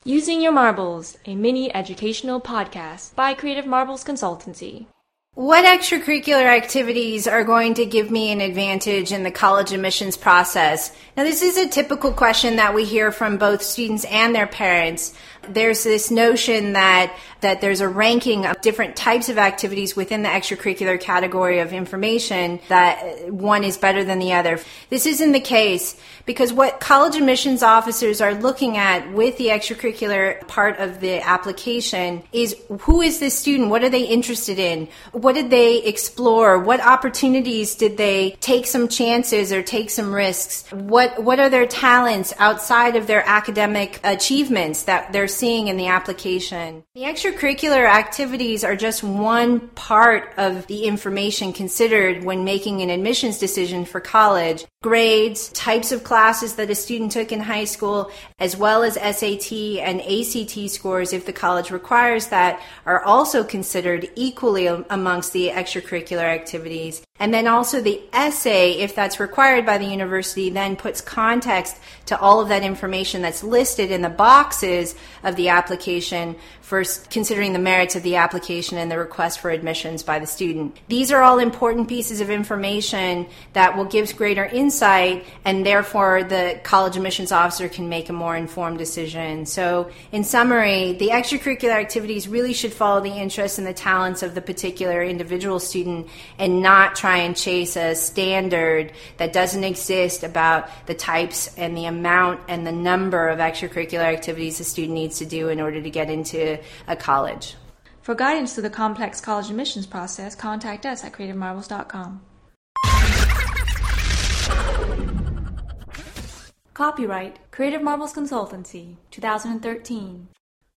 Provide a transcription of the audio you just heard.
Using Your Marbles, a mini educational podcast by Creative Marbles Consultancy. What extracurricular activities are going to give me an advantage in the college admissions process? Now, this is a typical question that we hear from both students and their parents. There's this notion that there's a ranking of different types of activities within the extracurricular category of information, that one is better than the other. This isn't the case, because what college admissions officers are looking at with the extracurricular part of the application is, who is this student? What are they interested in? What did they explore? What opportunities did they take some chances or take some risks? What are their talents outside of their academic achievements that they're seeing in the application? The extracurricular activities are just one part of the information considered when making an admissions decision for college. Grades, types of classes that a student took in high school, as well as SAT and ACT scores, if the college requires that, are also considered equally amongst the extracurricular activities. And then also the essay, if that's required by the university, then puts context to all of that information that's listed in the boxes of the application for considering the merits of the application and the request for admissions by the student. These are all important pieces of information that will give greater insight, and therefore the college admissions officer can make a more informed decision. So in summary, the extracurricular activities really should follow the interests and the talents of the particular individual student, and not try and chase a standard that doesn't exist about the types and the amount and the number of extracurricular activities a student needs to do in order to get into a college. For guidance to the complex college admissions process, contact us at creativemarbles.com. Copyright Creative Marbles Consultancy, 2013.